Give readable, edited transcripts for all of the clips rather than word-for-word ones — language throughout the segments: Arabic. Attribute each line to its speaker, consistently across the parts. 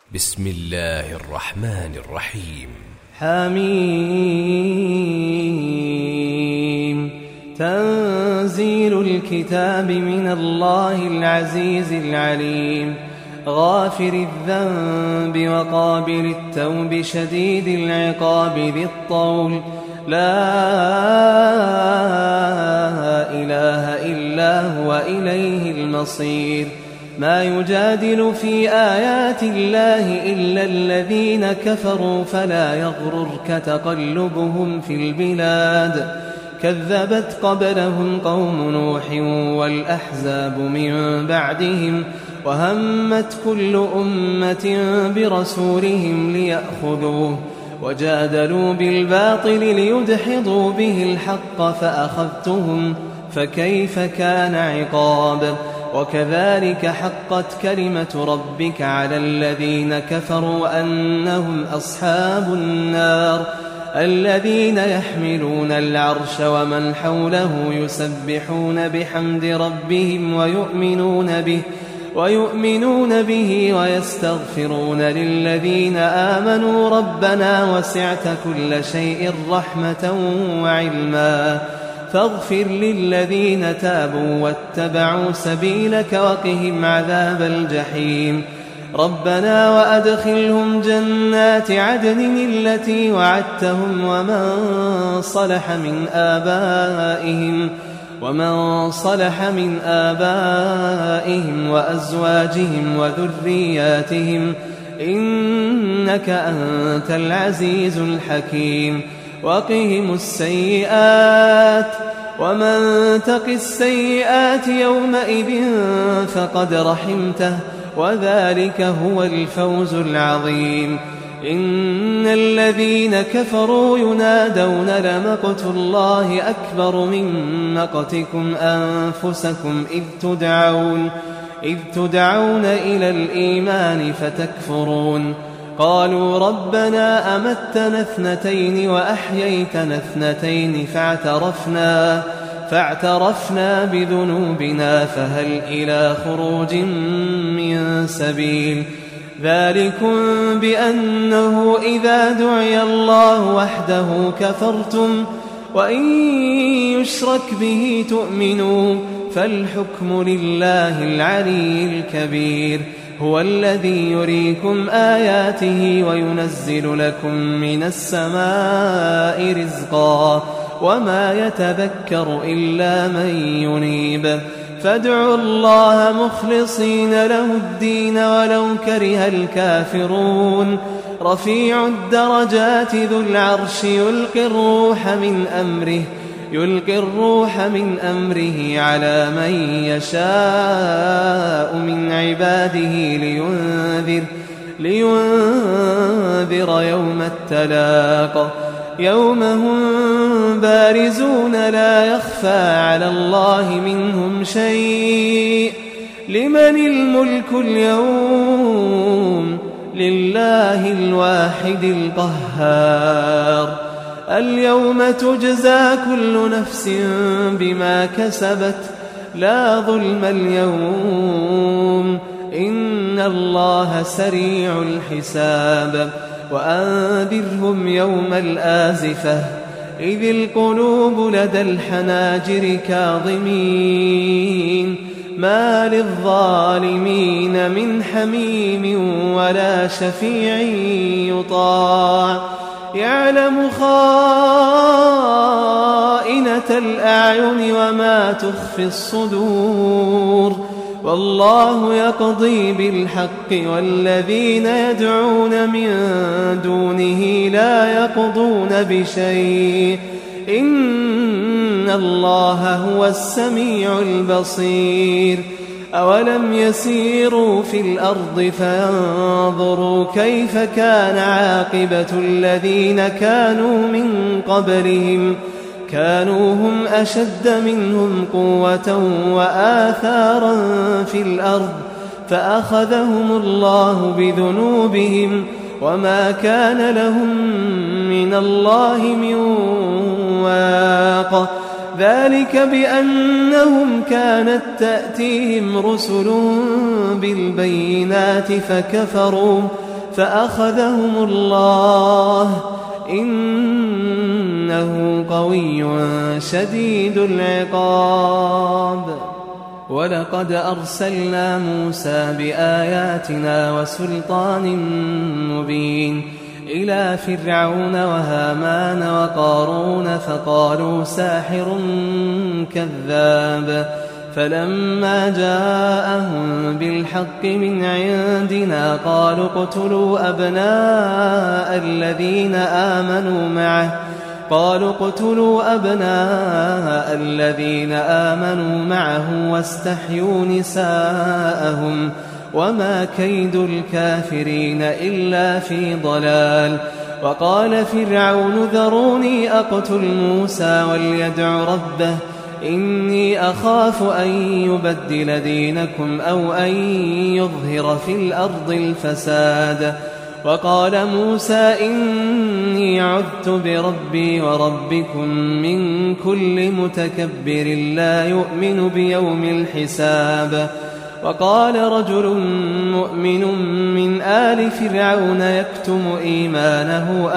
Speaker 1: بسم الله الرحمن الرحيم.
Speaker 2: حميم. تنزيل الكتاب من الله العزيز العليم، غافر الذنب وقابل التوب شديد العقاب ذي الطول، لا إله إلا هو إليه المصير. ما يجادل في آيات الله إلا الذين كفروا فلا يغررك تقلبهم في البلاد. كذبت قبلهم قوم نوح والأحزاب من بعدهم، وهمت كل أمة برسولهم ليأخذوه، وجادلوا بالباطل ليدحضوا به الحق فأخذتهم، فكيف كان عقاب. وكذلك حقت كلمة ربك على الذين كفروا أنهم أصحاب النار، الذين يحملون العرش ومن حوله يسبحون بحمد ربهم ويؤمنون به ويستغفرون للذين آمنوا ربنا وسعت كل شيء رحمة وعلما، فاغفر للذين تابوا واتبعوا سبيلك وقهم عذاب الجحيم. ربنا وأدخلهم جنات عدن التي وعدتهم ومن صلح من آبائهم وأزواجهم وذرياتهم، إنك أنت العزيز الحكيم. وقهم السيئات، ومن تق السيئات يومئذ فقد رحمته، وذلك هو الفوز العظيم. إن الذين كفروا ينادون لمقت الله أكبر من مقتكم أنفسكم إذ تدعون إلى الإيمان فتكفرون. قالوا ربنا أمتنا اثنتين وأحييتنا اثنتين فاعترفنا بذنوبنا فهل إلى خروج من سبيل. ذلكم بأنه إذا دعي الله وحده كفرتم، وإن يشرك به تؤمنوا، فالحكم لله العلي الكبير. هو الذي يريكم آياته وينزل لكم من السماء رزقا، وما يتذكر إلا من ينيب. فادعوا الله مخلصين له الدين ولو كره الكافرون. رفيع الدرجات ذو العرش يلقي الروح من أمره على من يشاء من عباده لينذر يوم التلاق، يوم هم بارزون لا يخفى على الله منهم شيء. لمن الملك اليوم؟ لله الواحد القهار. اليوم تجزى كل نفس بما كسبت، لا ظلم اليوم، إن الله سريع الحساب. وأنذرهم يوم الآزفة إذ القلوب لدى الحناجر كاظمين، ما للظالمين من حميم ولا شفيع يطاع. يعلم خائنة الأعين وما تخفي الصدور، والله يقضي بالحق والذين يدعون من دونه لا يقضون بشيء، إن الله هو السميع البصير. أولم يسيروا في الأرض فينظروا كيف كان عاقبة الذين كانوا من قبلهم، كانوا هم أشد منهم قوة وآثارا في الأرض، فأخذهم الله بذنوبهم، وما كان لهم من الله من واق. ذلك بأنهم كانت تأتيهم رسل بالبينات فأخذهم الله إنه قوي شديد العقاب. ولقد أرسلنا موسى بآياتنا وسلطان مبين إلى فرعون وهامان وقارون فقالوا ساحر كذاب. فلما جاءهم بالحق من عندنا قالوا اقتلوا أبناء الذين آمنوا معه واستحيوا نساءهم وما كيد الكافرين إلا في ضلال. وقال فرعون ذروني أقتل موسى وليدع ربه إني أخاف أن يبدل دينكم أو أن يظهر في الأرض الفساد. وقال موسى إني عذت بربي وربكم من كل متكبر لا يؤمن بيوم الحساب. وقال رجل مؤمن من آل فرعون يكتم إيمانه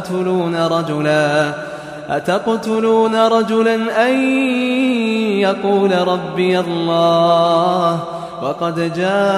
Speaker 2: أتقتلون رجلا أن يقول ربي الله وقد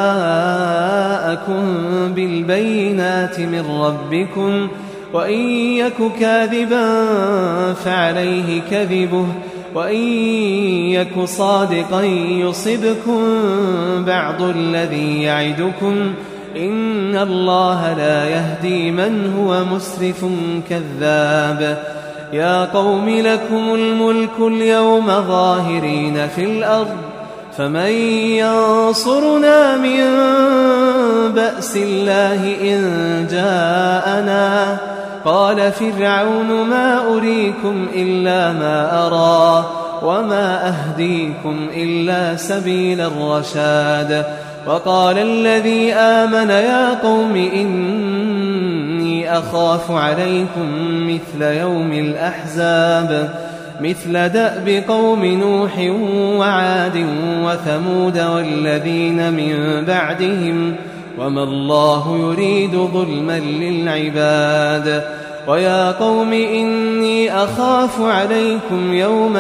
Speaker 2: جاءكم بالبينات من ربكم وإن يك كاذبا فعليه كذبه وإن يك صادقا يصبكم بعض الذي يعدكم إن الله لا يهدي من هو مسرف كذاب. يا قوم لكم الملك اليوم ظاهرين في الأرض فمن ينصرنا من بأس الله إن جاءنا. قال فرعون ما أريكم إلا ما أرى وما أهديكم إلا سبيل الرشاد. وقال الذي آمن يا قوم إني أخاف عليكم مثل يوم الأحزاب مثل دأب قوم نوح وعاد وثمود والذين من بعدهم وما الله يريد ظلما للعباد. ويا قوم إني أخاف عليكم يوم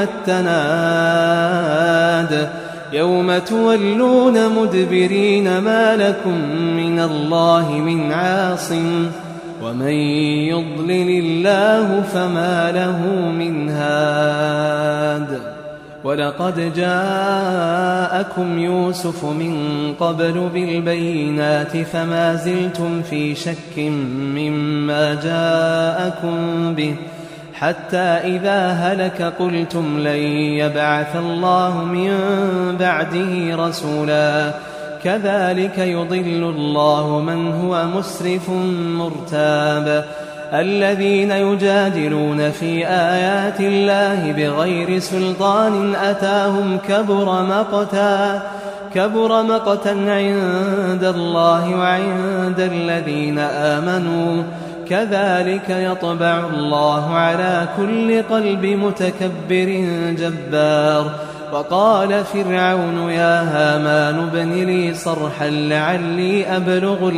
Speaker 2: التناد يوم تولون مدبرين ما لكم من الله من عاصم ومن يضلل الله فما له من هاد. ولقد جاءكم يوسف من قبل بالبينات فما زلتم في شك مما جاءكم به حتى إذا هلك قلتم لن يبعث الله من بعده رسولا كذلك يضل الله من هو مسرف مرتاب. الذين يجادلون في آيات الله بغير سلطان أتاهم كبر مقتا عند الله وعند الذين آمنوا كذلك يطبع الله على كل قلب متكبر جبار. وقال فرعون يا هامان ابن لي صرحا لعلي أبلغ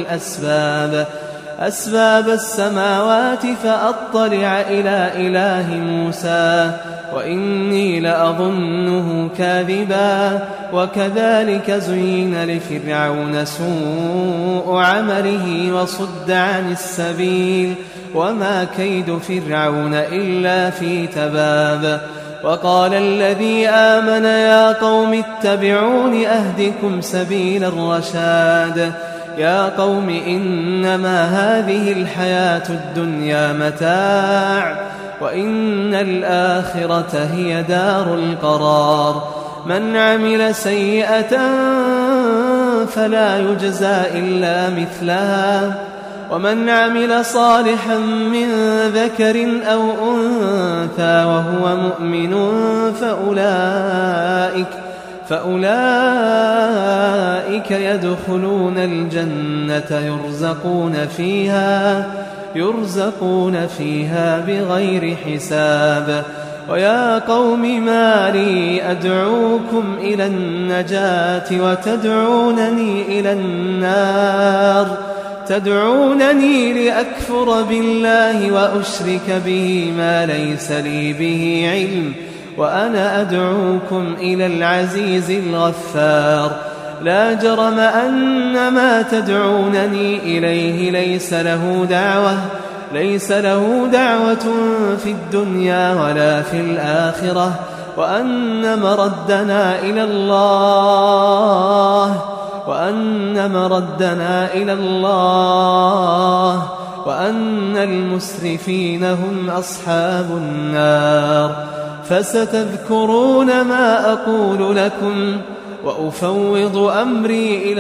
Speaker 2: أسباب السماوات فأطلع إلى إله موسى وإني لأظنه كاذبا. وكذلك زين لفرعون سوء عمله وصد عن السبيل وما كيد فرعون إلا في تباب. وقال الذي آمن يا قوم اتبعون أهدكم سبيل الرشاد. يا قوم إنما هذه الحياة الدنيا متاع وإن الآخرة هي دار القرار. من عمل سيئة فلا يجزى إلا مثلها ومن عمل صالحا من ذكر أو أنثى وهو مؤمن فأولئك يدخلون الجنة يرزقون فيها بغير حساب. ويا قوم ما لي أدعوكم إلى النجاة وتدعونني إلى النار تدعونني لأكفر بالله وأشرك به ما ليس لي به علم، وأنا أدعوكم إلى العزيز الغفار. لا جرم أن ما تدعونني إليه ليس له دعوة في الدنيا ولا في الآخرة، وأن مردنا إلى الله، وأن المسرفين هم أصحاب النار. فستذكرون ما أقول لكم وأفوض أمري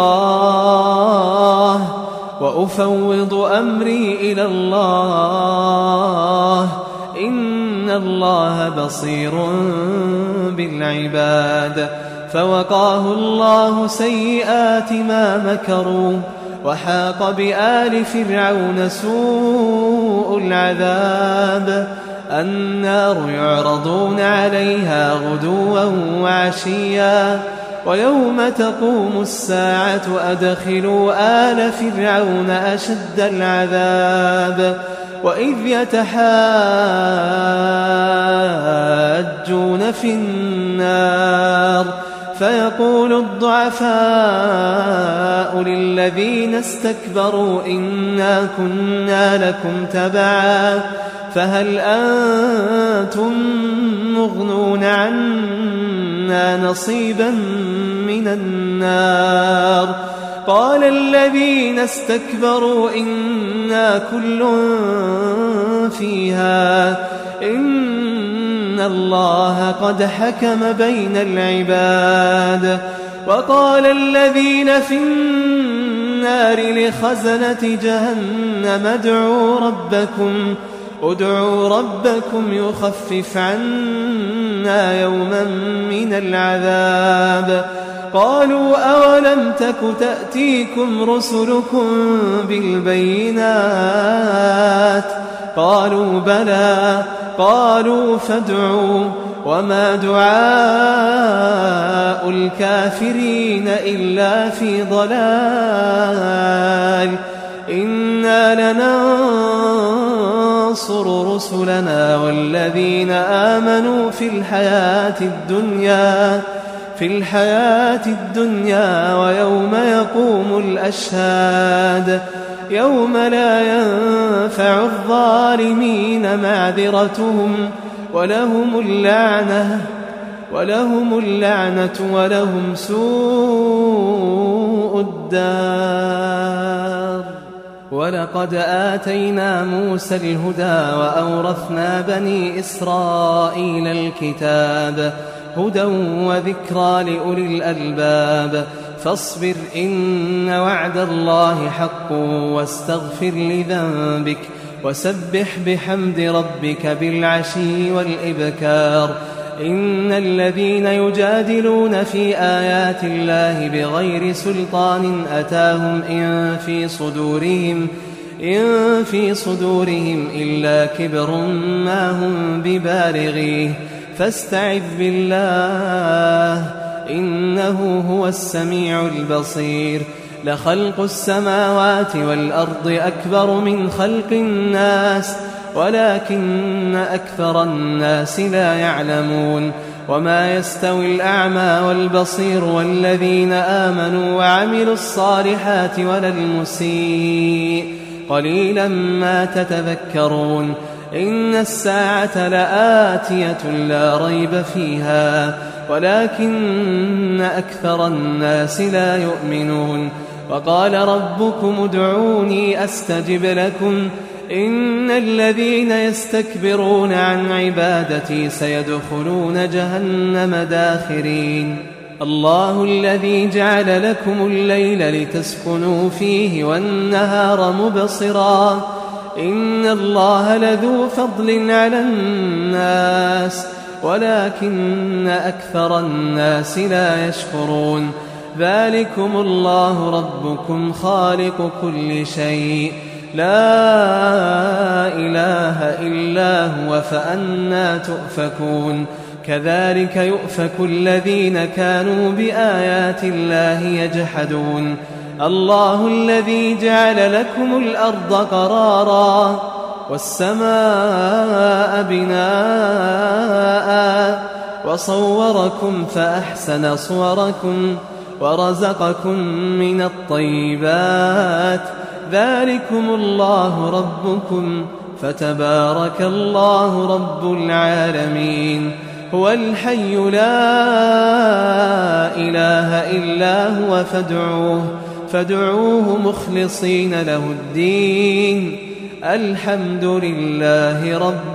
Speaker 2: إلى الله، إن الله بصير بالعباد. فوقاه الله سيئات ما مكروا، وحاق بآل فرعون سوء العذاب. النار يعرضون عليها غدوا وعشيا، ويوم تقوم الساعة أدخلوا آل فرعون أشد العذاب. وإذ يتحاجون في النار فيقول الضعفاء للذين استكبروا إنا كنا لكم تبعا فهل أنتم مغنون عنا نصيبا من النار؟ قال الذين استكبروا إنا كل فيها إن الله قد حكم بين العباد. وقال الذين في النار لخزنة جهنم ادعوا ربكم يخفف عنا يوما من العذاب. قالوا أولم تك تأتيكم رسلكم بالبينات؟ قالوا بلى. قالوا فادعوا. وما دعاء الكافرين إلا في ضلال. إنا لننصر رسلنا والذين آمنوا في الحياة الدنيا ويوم يقوم الأشهاد، يوم لا ينفع الظالمين معذرتهم ولهم اللعنة ولهم سوء الدار. ولقد آتينا موسى الهدى وأورثنا بني إسرائيل الكتاب هدى وذكرى لأولي الألباب. فاصبر إن وعد الله حق واستغفر لذنبك وسبح بحمد ربك بالعشي والإبكار. إن الذين يجادلون في آيات الله بغير سلطان أتاهم إن في صدورهم إلا كبر ما هم ببالغيه فاستعذ بالله إنه هو السميع البصير. لخلق السماوات والأرض أكبر من خلق الناس ولكن أكثر الناس لا يعلمون. وما يستوي الأعمى والبصير والذين آمنوا وعملوا الصالحات ولا المسيء قليلا ما تتذكرون. إن الساعة لآتية لا ريب فيها ولكن أكثر الناس لا يؤمنون. وقال ربكم ادعوني أستجب لكم إن الذين يستكبرون عن عبادتي سيدخلون جهنم داخرين. الله الذي جعل لكم الليل لتسكنوا فيه والنهار مبصرا إن الله لذو فضل على الناس ولكن أكثر الناس لا يشكرون. ذلكم الله ربكم خالق كل شيء لا إله إلا هو فأنى تؤفكون. كذلك يؤفك الذين كانوا بآيات الله يجحدون. الله الذي جعل لكم الأرض قرارا والسماء بناء وصوركم فأحسن صوركم ورزقكم من الطيبات ذلكم الله ربكم فتبارك الله رب العالمين هو الحي لا إله إلا هو فادعوه مخلصين له الدين الحمد لله رب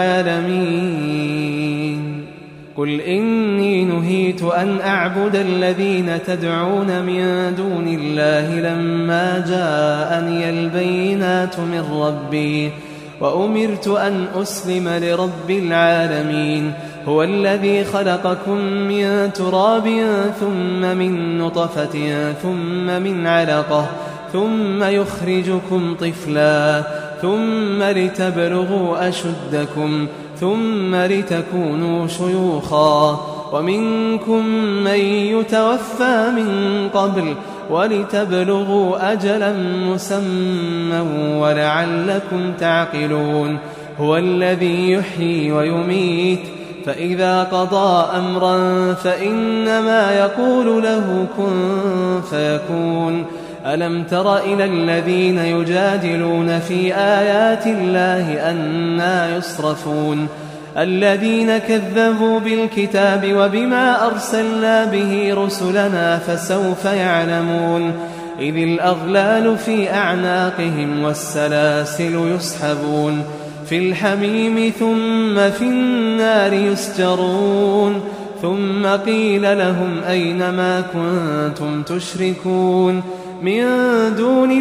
Speaker 2: العالمين قل إني نهيت أن أعبد الذين تدعون من دون الله لما جاءني البينات من ربي وأمرت أن أسلم لرب العالمين هو الذي خلقكم من تراب ثم من نطفة ثم من علقة ثم يخرجكم طفلا ثم لتبلغوا أشدكم ثم لتكونوا شيوخا ومنكم من يتوفى من قبل ولتبلغوا أجلا مسمى ولعلكم تعقلون هو الذي يحيي ويميت فإذا قضى أمرا فإنما يقول له كن فيكون ألم تر إلى الذين يجادلون في آيات الله أنى يصرفون الذين كذبوا بالكتاب وبما أرسلنا به رسلنا فسوف يعلمون إذ الأغلال في أعناقهم والسلاسل يسحبون في الحميم ثم في النار يسجرون ثم قيل لهم أين ما كنتم تشركون من دون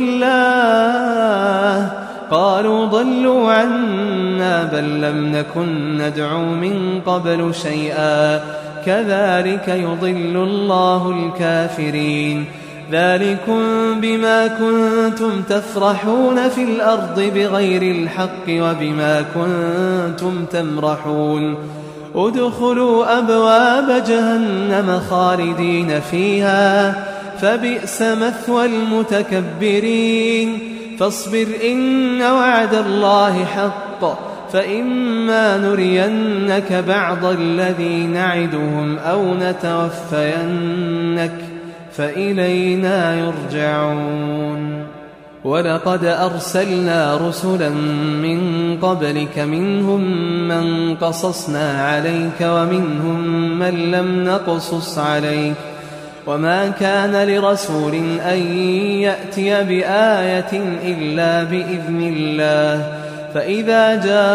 Speaker 2: الله قالوا ضلوا عنا بل لم نكن ندعو من قبل شيئا كذلك يضل الله الكافرين ذلكم بما كنتم تفرحون في الأرض بغير الحق وبما كنتم تمرحون ادخلوا أبواب جهنم خالدين فيها فبئس مثوى المتكبرين فاصبر إن وعد الله حق فإما نرينك بعض الذي نعدهم أو نتوفينك فإلينا يرجعون ولقد أرسلنا رسلا من قبلك منهم من قصصنا عليك ومنهم من لم نقصص عليك وما كان لرسول أن يأتي بآية إلا بإذن الله فإذا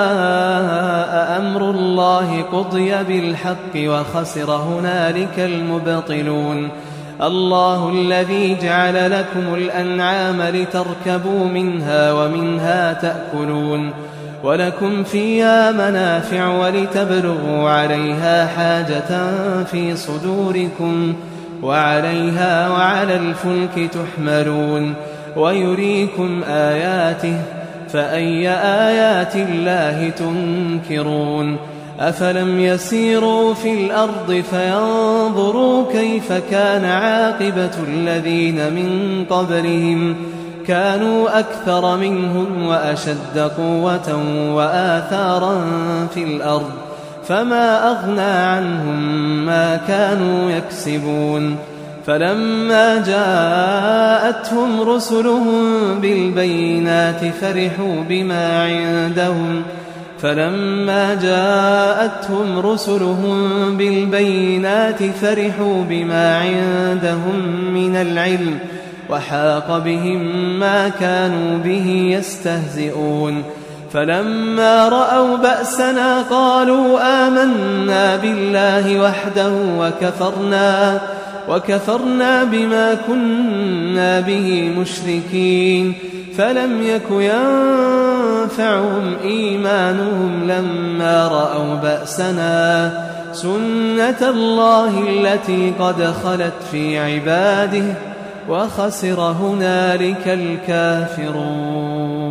Speaker 2: جاء أمر الله قضي بالحق وخسر هنالك المبطلون الله الذي جعل لكم الأنعام لتركبوا منها ومنها تأكلون ولكم فيها منافع ولتبلغوا عليها حاجة في صدوركم وعليها وعلى الفلك تحملون ويريكم آياته فأي آيات الله تنكرون أفلم يسيروا في الأرض فينظروا كيف كان عاقبة الذين من قبلهم كانوا أكثر منهم وأشد قوة وآثارا في الأرض فما أغنى عنهم ما كانوا يكسبون فلما جاءتهم رسلهم بالبينات فرحوا بما عندهم من العلم وحاق بهم ما كانوا به يستهزئون فلما رأوا بأسنا قالوا آمنا بالله وحده وكفرنا بما كنا به مشركين فلم يك ينفعهم إيمانهم لما رأوا بأسنا سنة الله التي قد خلت في عباده وخسر هنالك الكافرون.